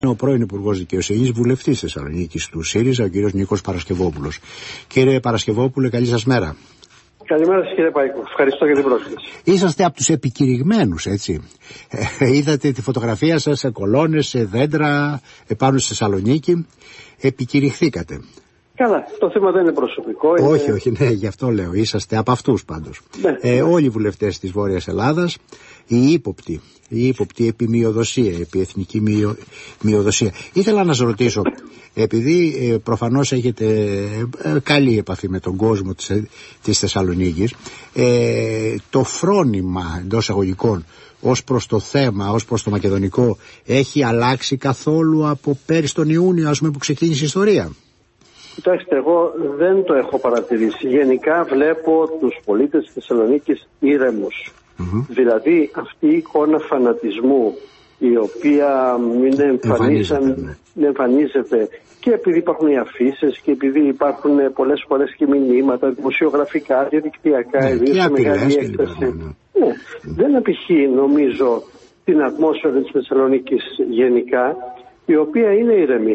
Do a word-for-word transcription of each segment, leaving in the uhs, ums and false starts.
Είναι ο πρώην Υπουργός Δικαιοσύνης, βουλευτής Θεσσαλονίκης του ΣΥΡΙΖΑ, ο κύριος Νίκος Παρασκευόπουλος. Κύριε Παρασκευόπουλε, καλή σας μέρα. Καλημέρα σας κύριε Παϊκού. Ευχαριστώ για την πρόσκληση. Είσαστε από τους επικηρυγμένους, έτσι. Ε, είδατε τη φωτογραφία σας σε κολόνες, σε δέντρα, επάνω στη Θεσσαλονίκη. Επικηρυχθήκατε. Καλά, το θέμα δεν είναι προσωπικό. Είναι... Όχι, όχι, ναι, γι' αυτό λέω. Είσαστε από αυτούς πάντως. Ναι, ε, ναι. Όλοι οι βουλευτές της Βόρειας Ελλάδας, οι ύποπτοι, οι ύποπτοι επί μειοδοσία, επί εθνική μειο, μειοδοσία. Ήθελα να σας ρωτήσω, επειδή ε, προφανώς έχετε ε, καλή επαφή με τον κόσμο της, της Θεσσαλονίκης, ε, το φρόνημα εντός αγωγικών ως προς το θέμα, ως προς το μακεδονικό, έχει αλλάξει καθόλου από πέρυσι τον Ιούνιο, ας πούμε, που ξεκίνησε η ιστορία? Κοιτάξτε, εγώ δεν το έχω παρατηρήσει. Γενικά βλέπω τους πολίτες της Θεσσαλονίκης ήρεμους. Mm-hmm. Δηλαδή αυτή η εικόνα φανατισμού, η οποία μην εμφανίζεται, ναι. εμφανίζεται και επειδή υπάρχουν οι αφήσεις και επειδή υπάρχουν πολλές φορές και μηνύματα δημοσιογραφικά, διαδικτυακά, ναι, ιδίως σε μεγάλη έκταση. Ναι. Ναι. Mm. Δεν απηχεί, νομίζω, την ατμόσφαιρα της Θεσσαλονίκης γενικά, η οποία είναι ήρεμη.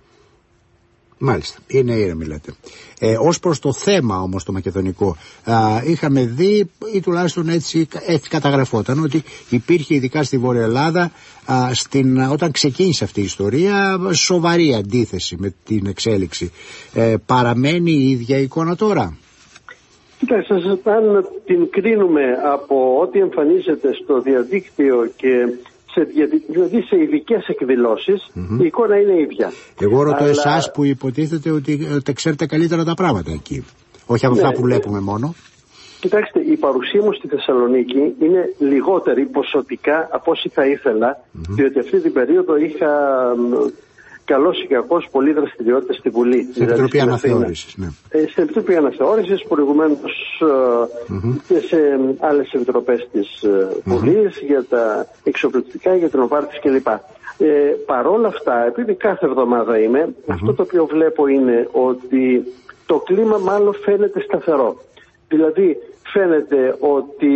Μάλιστα, είναι ήρεμη λέτε. Ε, ως προς το θέμα όμως το μακεδονικό, α, είχαμε δει ή τουλάχιστον έτσι, έτσι καταγραφόταν ότι υπήρχε ειδικά στη Βόρεια Ελλάδα α, στην, όταν ξεκίνησε αυτή η ιστορία σοβαρή αντίθεση με την εξέλιξη. Ε, παραμένει η ίδια εικόνα τώρα? Κοιτάξτε, αν την κρίνουμε από ό,τι εμφανίζεται στο διαδίκτυο και δηλαδή σε ειδικές εκδηλώσεις, mm-hmm. η εικόνα είναι ίδια. Εγώ ρωτώ Αλλά... εσάς που υποτίθεται ότι τα ξέρετε καλύτερα τα πράγματα εκεί. Όχι από αυτά ναι, που βλέπουμε μόνο. Κοιτάξτε, η παρουσία μου στη Θεσσαλονίκη είναι λιγότερη ποσοτικά από όσοι θα ήθελα, mm-hmm. διότι αυτή την περίοδο είχα καλώς ή κακώς πολλή δραστηριότητα στη Βουλή. Στην δηλαδή, Επιτροπή Αναθεώρησης, ναι. Ε, στην Επιτροπή Αναθεώρησης, προηγουμένως mm-hmm. και σε άλλες επιτροπές της mm-hmm. Βουλής, για τα εξοπλιστικά, για την οβάρτιση κλπ. Ε, παρόλα αυτά, επειδή κάθε εβδομάδα είμαι, mm-hmm. αυτό το οποίο βλέπω είναι ότι το κλίμα μάλλον φαίνεται σταθερό. Δηλαδή, φαίνεται ότι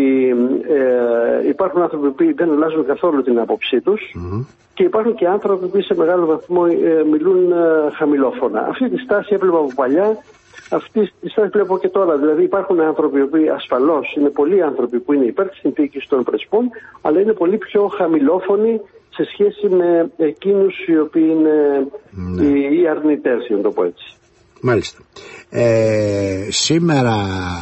ε, υπάρχουν άνθρωποι που δεν αλλάζουν καθόλου την άποψή τους mm-hmm. και υπάρχουν και άνθρωποι που σε μεγάλο βαθμό ε, μιλούν ε, χαμηλόφωνα. Αυτή τη στάση έβλεπα από παλιά, αυτή τη στάση βλέπω και τώρα. Δηλαδή υπάρχουν άνθρωποι που ασφαλώς είναι πολλοί άνθρωποι που είναι υπέρ της συνθήκης των Πρεσπών, αλλά είναι πολύ πιο χαμηλόφωνοι σε σχέση με εκείνους οι οποίοι είναι mm-hmm. οι, οι αρνητές, για να το πω έτσι. Μάλιστα. Ε, σήμερα...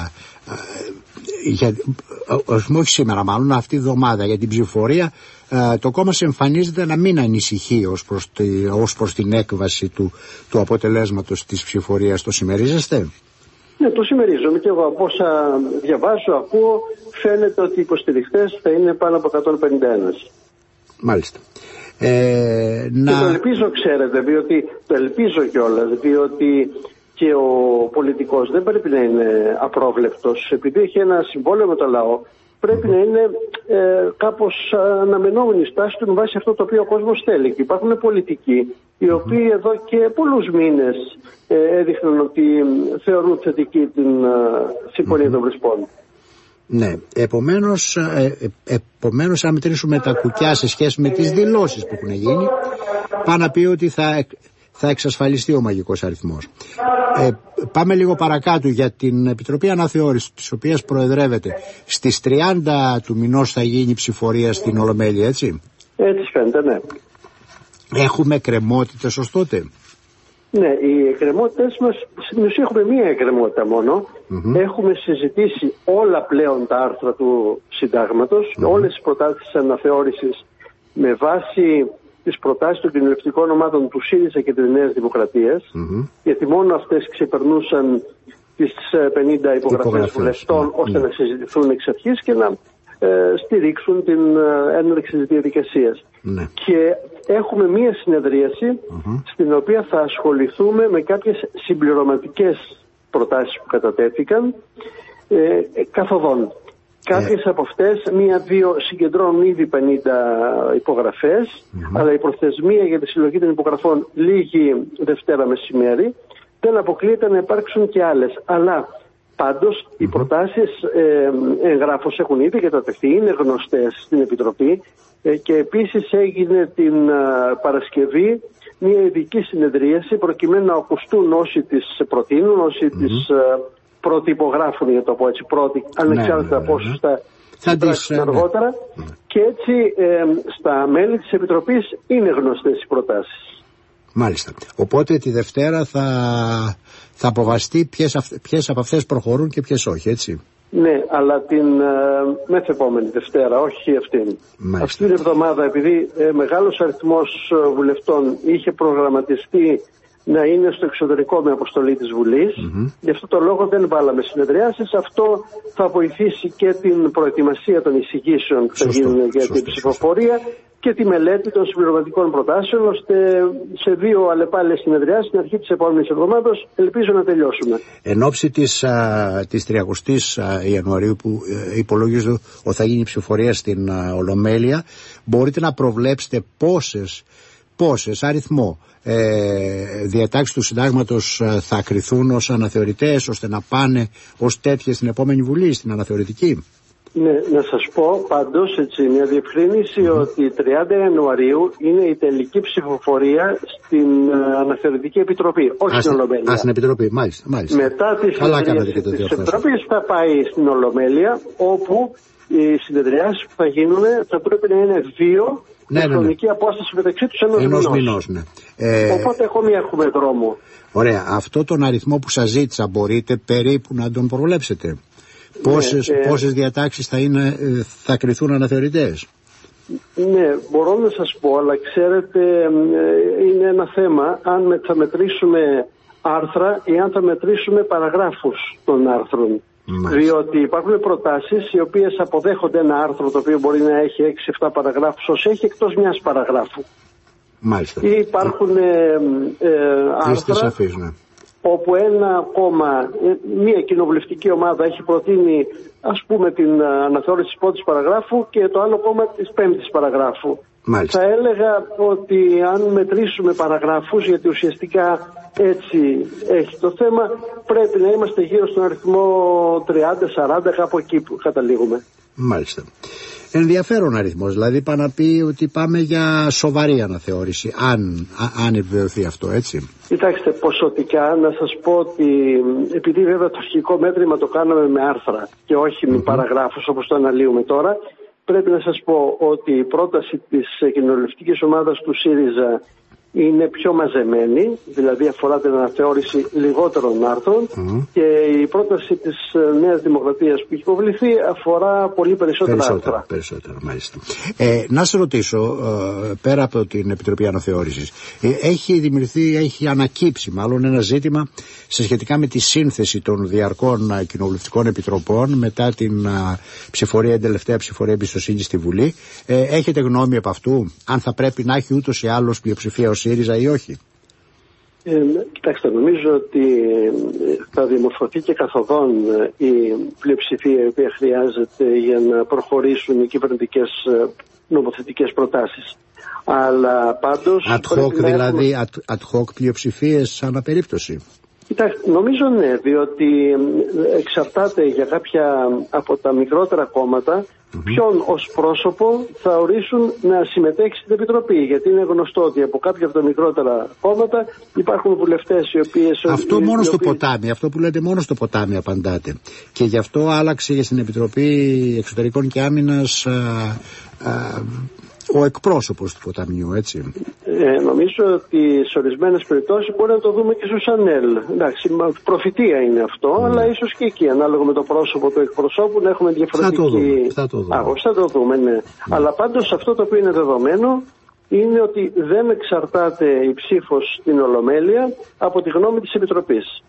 Για, όχι σήμερα μάλλον, αυτή τη εβδομάδα για την ψηφοφορία, το κόμμα σε εμφανίζεται να μην ανησυχεί ως προς, τη, ως προς την έκβαση του, του αποτελέσματος της ψηφοφορίας. Το συμμερίζεστε? Ναι, το συμμερίζομαι και εγώ από όσα διαβάζω, ακούω, φαίνεται ότι οι υποστηριχτές θα είναι πάνω από εκατόν πενήντα ένα. Μάλιστα. Ε, να... Και το ελπίζω, ξέρετε, διότι το ελπίζω κιόλας, διότι και ο πολιτικός δεν πρέπει να είναι απρόβλεπτος. Επειδή έχει ένα συμβόλαιο με το λαό, πρέπει mm-hmm. να είναι ε, κάπως αναμενόμενη στάση του με βάση αυτό το οποίο ο κόσμος θέλει. Και υπάρχουν πολιτικοί οι οποίοι mm-hmm. εδώ και πολλούς μήνες ε, έδειχναν ότι θεωρούν θετική την ε, συμφωνία mm-hmm. των Πρεσπών. Ναι, επομένως, ε, ε, επομένως αν μετρήσουμε τα κουκιά σε σχέση με τις δηλώσεις που έχουν γίνει, πάνε να πει ότι θα... θα εξασφαλιστεί ο μαγικός αριθμός. Ε, πάμε λίγο παρακάτω για την Επιτροπή Αναθεώρησης, της οποίας προεδρεύεται. Στις τριάντα του μηνός θα γίνει ψηφορία στην Ολομέλεια, έτσι? Έτσι φαίνεται, ναι. Έχουμε εκκρεμότητες ως τότε? Ναι, οι εκκρεμότητες μας, στην ουσία έχουμε μία εκκρεμότητα μόνο. Mm-hmm. Έχουμε συζητήσει όλα πλέον τα άρθρα του συντάγματος, mm-hmm. όλες τις προτάσεις της αναθεώρησης με βάση τις προτάσεις των κοινοβουλευτικών ομάδων του ΣΥΡΙΖΑ και της Νέας Δημοκρατίας, mm-hmm. γιατί μόνο αυτές ξεπερνούσαν τις πενήντα υπογραφές βουλευτών, mm-hmm. ώστε να συζητηθούν εξ αρχής και να ε, στηρίξουν την ε, έναρξη της διαδικασίας. Mm-hmm. Και έχουμε μία συνεδρίαση mm-hmm. στην οποία θα ασχοληθούμε με κάποιες συμπληρωματικές προτάσεις που κατατέθηκαν ε, καθοδόν. Κάποιες από αυτές, μία-δύο συγκεντρώνουν ήδη πενήντα υπογραφές, mm-hmm. αλλά η προθεσμία για τη συλλογή των υπογραφών λήγει Δευτέρα μεσημέρι. Δεν αποκλείεται να υπάρξουν και άλλες. Αλλά Πάντως, mm-hmm. οι προτάσεις ε, εγγράφως έχουν ήδη κατατεθεί, είναι γνωστές στην Επιτροπή ε, και επίσης έγινε την α, Παρασκευή μια ειδική συνεδρίαση προκειμένου να ακουστούν όσοι τις προτείνουν, όσοι mm-hmm. τις α, πρωτυπογράφουν, για το πω έτσι, πρώτοι, ανεξάρτητα από όσους θα πράξουν αργότερα. Ναι. Και έτσι ε, στα μέλη της Επιτροπής είναι γνωστές οι προτάσεις. Μάλιστα. Οπότε τη Δευτέρα θα, θα αποβαστεί ποιες, ποιες από αυτές προχωρούν και ποιες όχι, έτσι. Ναι, αλλά την ε, μεθεπόμενη Δευτέρα, όχι αυτήν. Μάλιστα. Αυτή την εβδομάδα, επειδή ε, μεγάλος αριθμός βουλευτών είχε προγραμματιστεί να είναι στο εξωτερικό με αποστολή της Βουλής, mm-hmm. γι' αυτό το λόγο δεν βάλαμε συνεδριάσεις. Αυτό θα βοηθήσει και την προετοιμασία των εισηγήσεων που θα γίνουν για σωστό, την ψηφοφορία σωστό. Και τη μελέτη των συμπληρωματικών προτάσεων, ώστε σε δύο αλλεπάλληλες συνεδριάσεις στην αρχή της επόμενης εβδομάδας ελπίζω να τελειώσουμε. Εν ώψη της, α, της τριαντος Ιανουαρίου που ε, υπολογίζω ότι θα γίνει η ψηφοφορία στην α, Ολομέλεια, μπορείτε να προβλέψετε πόσες, πόσες αριθμό ε, διατάξεις του συντάγματος ε, θα κριθούν ως αναθεωρητές, ώστε να πάνε ως τέτοιες στην επόμενη Βουλή, στην αναθεωρητική. Ναι, να σας πω πάντως έτσι μια διευκρίνηση mm-hmm. ότι τριάντα Ιανουαρίου είναι η τελική ψηφοφορία στην uh, Αναθεωρητική Επιτροπή, όχι Α, στην Ολομέλεια. Α, στην Επιτροπή, μάλιστα. μάλιστα. Μετά τη συνεδρίαση της Επιτροπής θα πάει στην Ολομέλεια, όπου οι συνεδριάσεις που θα γίνουν θα πρέπει να είναι δύο, ναι, με ναι, χρονική ναι. απόσταση μεταξύ τους ενός, ενός μηνός. Ναι. Ε... Οπότε ακόμη έχουμε δρόμο. Ωραία. Αυτό τον αριθμό που σας ζήτησα μπορείτε περίπου να τον προβλέψετε? Πόσες, ναι, ε, πόσες διατάξεις θα, είναι, θα κριθούν αναθεωρητές? Ναι, μπορώ να σας πω, αλλά ξέρετε είναι ένα θέμα αν θα μετρήσουμε άρθρα ή αν θα μετρήσουμε παραγράφους των άρθρων. Μάλιστα. Διότι υπάρχουν προτάσεις οι οποίες αποδέχονται ένα άρθρο το οποίο μπορεί να έχει έξι εφτά παραγράφους ως έχει εκτός μιας παραγράφου. Μάλιστα. Ή υπάρχουν ε, ε, άρθρα σαφής, ναι. όπου ένα κόμμα, μια κοινοβουλευτική ομάδα έχει προτείνει ας πούμε την αναθεώρηση της πρώτης παραγράφου και το άλλο κόμμα της πέμπτης παραγράφου. Μάλιστα. Θα έλεγα ότι αν μετρήσουμε παραγράφους, γιατί ουσιαστικά έτσι έχει το θέμα, πρέπει να είμαστε γύρω στον αριθμό τριάντα σαράντα, κάπου εκεί που καταλήγουμε. Μάλιστα. Ενδιαφέρον αριθμός, δηλαδή πάει να πει ότι πάμε για σοβαρή αναθεώρηση, αν, αν επιβεβαιωθεί αυτό, έτσι. Κοιτάξτε, ποσοτικά να σας πω ότι επειδή βέβαια το αρχικό μέτρημα το κάναμε με άρθρα και όχι με mm-hmm. παραγράφους όπως το αναλύουμε τώρα, πρέπει να σας πω ότι η πρόταση της κοινοβουλευτικής ομάδας του ΣΥΡΙΖΑ είναι πιο μαζεμένη, δηλαδή αφορά την αναθεώρηση λιγότερων άρθρων mm. και η πρόταση της Νέας Δημοκρατίας που έχει υποβληθεί αφορά πολύ περισσότερα, περισσότερα άρθρα. Περισσότερα, μάλιστα. Ε, να σε ρωτήσω, ε, πέρα από την Επιτροπή Αναθεώρησης, ε, έχει δημιουργηθεί, έχει ανακύψει μάλλον ένα ζήτημα σε σχετικά με τη σύνθεση των διαρκών α, κοινοβουλευτικών επιτροπών μετά την α, ψηφορία, την τελευταία ψηφορία εμπιστοσύνη στη Βουλή. Ε, έχετε γνώμη από αυτού, αν θα πρέπει να έχει ούτως ή άλλως πλειοψηφία ο ΣΥΡΙΖΑ ή όχι? Ε, κοιτάξτε, νομίζω ότι θα δημορφωθεί και καθοδόν η πλειοψηφία η οποία χρειάζεται για να προχωρήσουν οι κυβερνητικές νομοθετικές προτάσεις. Αλλά πάντως... Ad hoc δηλαδή, έχουμε... ad, ad hoc πλειοψηφίες ανά περίπτωση. Κοιτάξτε, νομίζω ναι, διότι εξαρτάται για κάποια από τα μικρότερα κόμματα mm-hmm. ποιον ως πρόσωπο θα ορίσουν να συμμετέχει στην Επιτροπή. Γιατί είναι γνωστό ότι από κάποια από τα μικρότερα κόμματα υπάρχουν βουλευτές οι οποίες... Αυτό μόνο οι στο οποίοι... ποτάμι, αυτό που λέτε μόνο στο ποτάμι απαντάτε. Και γι' αυτό άλλαξε στην Επιτροπή Εξωτερικών και Άμυνας α, α, ο εκπρόσωπος του ποταμιού, έτσι. Ε, νομίζω ότι σε ορισμένες περιπτώσεις μπορεί να το δούμε και στο Σανέλ. Εντάξει, προφητεία είναι αυτό, mm. αλλά ίσως και εκεί, ανάλογα με το πρόσωπο του εκπροσώπου, να έχουμε διαφορετική... Θα το δούμε, θα το δούμε. Άγωση, θα το δούμε, ναι. Mm. Αλλά πάντως αυτό το οποίο είναι δεδομένο είναι ότι δεν εξαρτάται η ψήφος στην Ολομέλεια από τη γνώμη της Επιτροπής.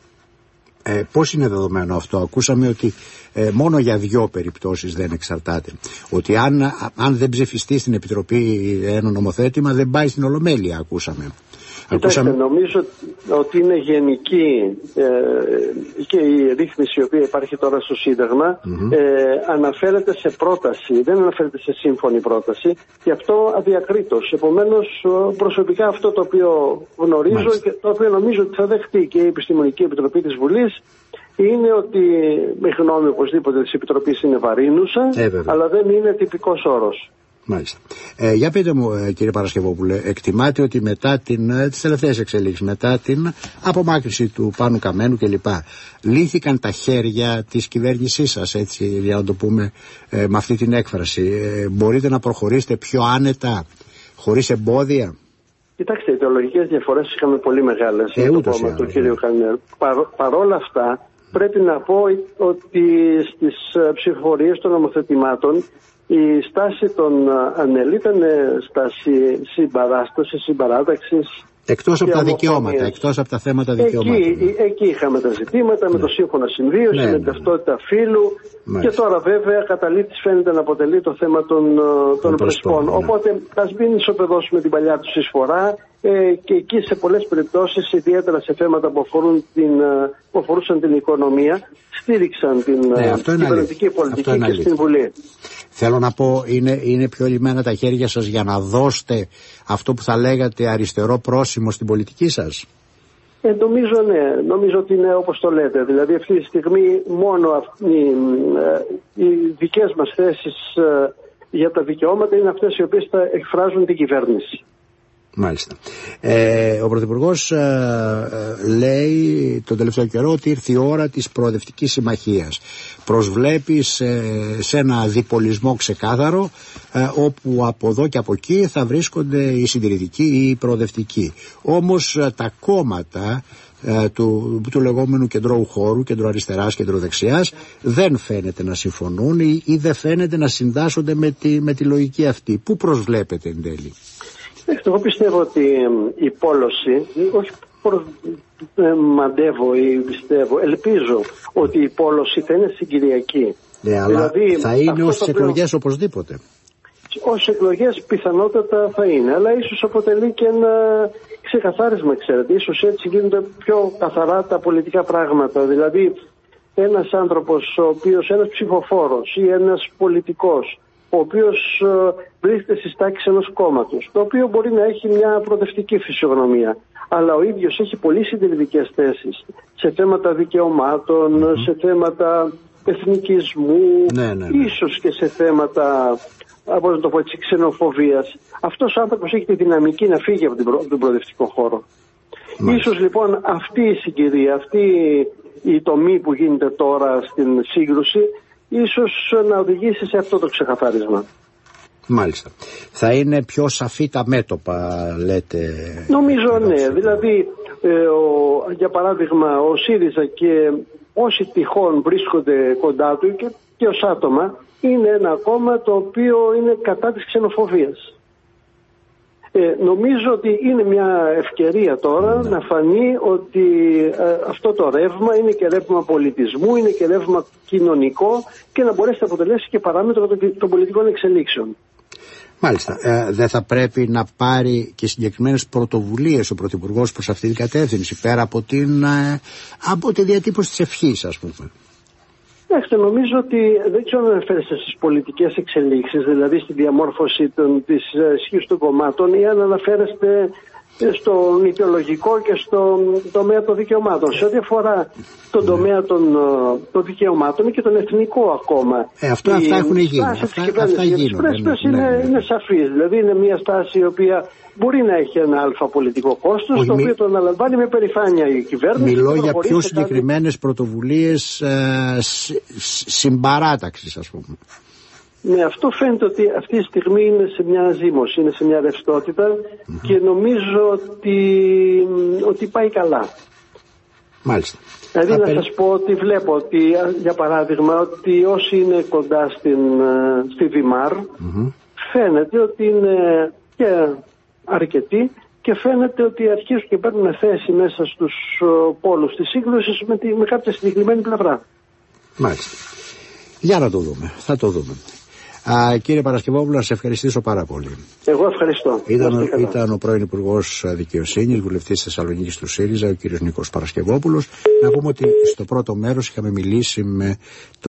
Ε, πώς είναι δεδομένο αυτό? Ακούσαμε ότι ε, μόνο για δύο περιπτώσεις δεν εξαρτάται. Ότι αν, αν δεν ψηφιστεί στην Επιτροπή ένα νομοθέτημα δεν πάει στην Ολομέλεια, ακούσαμε. Κοιτάξτε, ακούσαμε... νομίζω ότι είναι γενική ε, και η ρύθμιση η οποία υπάρχει τώρα στο Σύνταγμα mm-hmm. ε, αναφέρεται σε πρόταση, δεν αναφέρεται σε σύμφωνη πρόταση και αυτό αδιακρίτως. Επομένως προσωπικά αυτό το οποίο γνωρίζω Μάλιστα. και το οποίο νομίζω ότι θα δεχτεί και η Επιστημονική Επιτροπή της Βουλής είναι ότι η γνώμη οπωσδήποτε της Επιτροπής είναι βαρύνουσα, ε, αλλά δεν είναι τυπικός όρος. Μάλιστα. Ε, για πείτε μου, ε, κύριε Παρασκευόπουλε, εκτιμάτε ότι μετά την, ε, τις τελευταίες εξελίξεις, μετά την απομάκρυνση του Πάνου Καμένου κλπ, λύθηκαν τα χέρια της κυβέρνησής σας, έτσι, για να το πούμε ε, με αυτή την έκφραση? Ε, μπορείτε να προχωρήσετε πιο άνετα, χωρίς εμπόδια? Κοιτάξτε, οι ιδεολογικές διαφορές είχαμε πολύ μεγάλες ε, με το κόμμα του κ. Καμένου. Παρ, παρόλα αυτά, πρέπει να πω ότι στις ψηφοφορίες των νομοθετημάτων η στάση των ΑΝΕΛ ήταν στάση συμπαράστασης, συμπαράταξης. Εκτός από τα δικαιώματα, εκτός από τα θέματα δικαιωμάτων. Εκεί, εκεί είχαμε τα ζητήματα, ναι, με το σύμφωνο συμβίωση, ναι, με την ναι, ταυτότητα ναι. φύλου. Μάλιστα. Και τώρα βέβαια καταλήτης φαίνεται να αποτελεί το θέμα των, των πρεσπών. Ναι. Οπότε ας μην ισοπεδώσουμε την παλιά του εισφορά, ε, και εκεί σε πολλές περιπτώσεις, ιδιαίτερα σε θέματα που, αφορούν την, που αφορούσαν την οικονομία, στήριξαν την ναι, κυβερνητική πολιτική και στην Βουλή. Θέλω να πω, είναι, είναι πιο λυμμένα τα χέρια σας για να δώσετε αυτό που θα λέγατε αριστερό πρόσημο στην πολιτική σας? Ε, νομίζω ναι, νομίζω ότι είναι όπως το λέτε. Δηλαδή αυτή τη στιγμή μόνο οι, οι δικές μας θέσεις για τα δικαιώματα είναι αυτές οι οποίες θα εκφράζουν την κυβέρνηση. Μάλιστα. Ε, ο Πρωθυπουργός ε, ε, λέει τον τελευταίο καιρό ότι ήρθε η ώρα της προοδευτικής συμμαχίας. Προσβλέπει σε, σε ένα διπολισμό ξεκάθαρο, ε, όπου από εδώ και από εκεί θα βρίσκονται οι συντηρητικοί ή οι προοδευτικοί. Όμως ε, τα κόμματα ε, του, του λεγόμενου κεντρώου χώρου, κεντροαριστεράς, κεντροδεξιάς, δεν φαίνεται να συμφωνούν ή, ή δεν φαίνεται να συντάσσονται με τη, με τη λογική αυτή. Πού προσβλέπετε εν τέλει? Εγώ πιστεύω ότι η πόλωση, όχι προ, ε, μαντεύω ή πιστεύω, ελπίζω ότι η πόλωση θα είναι συγκυριακή. Ναι, αλλά δηλαδή, θα είναι ως τις εκλογές οποίο, οπωσδήποτε. Ως εκλογές πιθανότατα θα είναι, αλλά ίσως αποτελεί και ένα ξεκαθάρισμα, ξέρετε. Ίσως έτσι γίνονται πιο καθαρά τα πολιτικά πράγματα. Δηλαδή ένας άνθρωπος, ο οποίος, ένας ψηφοφόρος ή ένας πολιτικός, ο οποίος uh, βρίσκεται στις τάξεις ενός κόμματος, το οποίο μπορεί να έχει μια προοδευτική φυσιογνωμία, αλλά ο ίδιος έχει πολύ συντηρητικές θέσεις σε θέματα δικαιωμάτων, mm-hmm. σε θέματα εθνικισμού, ναι, ναι, ναι. ίσως και σε θέματα, πώς να το πω έτσι, ξενοφοβίας. Αυτός ο άνθρωπος έχει τη δυναμική να φύγει από τον προοδευτικό χώρο. Mm-hmm. Ίσως λοιπόν αυτή η συγκυρία, αυτή η τομή που γίνεται τώρα στην σύγκρουση, ίσως να οδηγήσει σε αυτό το ξεκαθάρισμα. Μάλιστα. Θα είναι πιο σαφή τα μέτωπα, λέτε? Νομίζω ναι. Δηλαδή, ε, ο, για παράδειγμα, ο ΣΥΡΙΖΑ και όσοι τυχόν βρίσκονται κοντά του και, και ως άτομα, είναι ένα κόμμα το οποίο είναι κατά της ξενοφοβίας. Ε, νομίζω ότι είναι μια ευκαιρία τώρα ναι. να φανεί ότι ε, αυτό το ρεύμα είναι και ρεύμα πολιτισμού, είναι και ρεύμα κοινωνικό και να μπορέσει να αποτελέσει και παράμετρο των, των πολιτικών εξελίξεων. Μάλιστα. Ε, δεν θα πρέπει να πάρει και συγκεκριμένες πρωτοβουλίες ο Πρωθυπουργός προς αυτή την κατεύθυνση, πέρα από, την, ε, από τη διατύπωση της ευχής, ας πούμε? Κοιτάξτε, νομίζω ότι δεν ξέρω να αναφέρεστε στις πολιτικές εξελίξεις, δηλαδή στη διαμόρφωση των, της ισχύς των κομμάτων, ή αν αναφέρεστε στον ιδεολογικό και στον τομέα των δικαιωμάτων. Σε ό,τι αφορά τον ναι. τομέα των, των δικαιωμάτων και τον εθνικό ακόμα. Ε, αυτό, αυτά έχουν γίνει. Αυτά, αυτά γίνονται. Ναι, ναι, ναι, ναι. Είναι σαφής. Δηλαδή είναι μια στάση η οποία μπορεί να έχει ένα αλφα πολιτικό κόστος, το οποίο το αναλαμβάνει με περηφάνεια η κυβέρνηση. Μιλώ για πιο συγκεκριμένες κάτι... πρωτοβουλίες ε, συμπαράταξης, ας πούμε. Ναι, αυτό φαίνεται ότι αυτή τη στιγμή είναι σε μια ζύμωση, είναι σε μια ρευστότητα mm-hmm. και νομίζω ότι, ότι πάει καλά. Μάλιστα. Δηλαδή Α, να περι... σας πω ότι βλέπω ότι, για παράδειγμα, ότι όσοι είναι κοντά στην, στη Δημάρ mm-hmm. φαίνεται ότι είναι και αρκετοί και φαίνεται ότι αρχίζουν και παίρνουν θέση μέσα στους πόλους της σύγκρουσης με, τη, με κάποια συγκεκριμένη πλευρά. Μάλιστα. Για να το δούμε. Θα το δούμε. Α, κύριε Παρασκευόπουλο, να σε ευχαριστήσω πάρα πολύ. Εγώ ευχαριστώ. Ήταν, ήταν ο πρώην Υπουργός Δικαιοσύνης, βουλευτής της Θεσσαλονίκης του ΣΥΡΙΖΑ, ο κύριος Νίκος Παρασκευόπουλος. Να πούμε ότι στο πρώτο μέρος είχαμε μιλήσει με